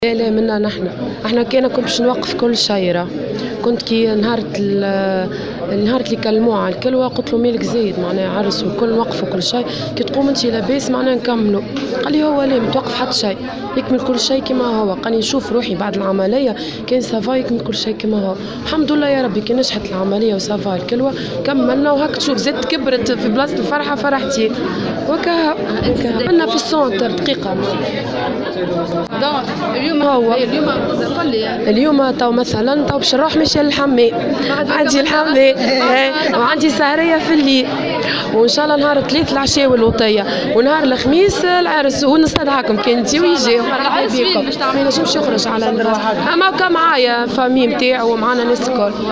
لا لا منا احنا كان كنت باش نوقف كل شيء راه كنت كي نهار اللي كلموه على الكلوه قلت له مالك زايد معناها عرس والكل نوقفوا كل شيء كي تقوم انت لاباس معناها نكملوا. قال لي هو لا ما توقف حتى شيء يكمل كل شيء كما هو. قال لي نشوف روحي بعد العمليه كان سافا يكمل كل شيء كما هو. الحمد لله يا ربي كي نجحت العمليه وسافا الكلوه كملنا وهاك تشوف زدت كبرت في بلاصه الفرحه فرحتي وكا عندنا في السونتر دقيقه. اليوم تو مثلا تو باش نروح ماشيه للحمام عندي الحمام وعندي سهريه في الليل وان شاء الله نهار الثلاث العشاء والوطيه ونهار الخميس العرس ونستدعاكم كان تجيو يجيو مرحبا بكم. ما ينجمش يخرج على اما كان معايا فامي نتاعو ومعانا ناس الكل.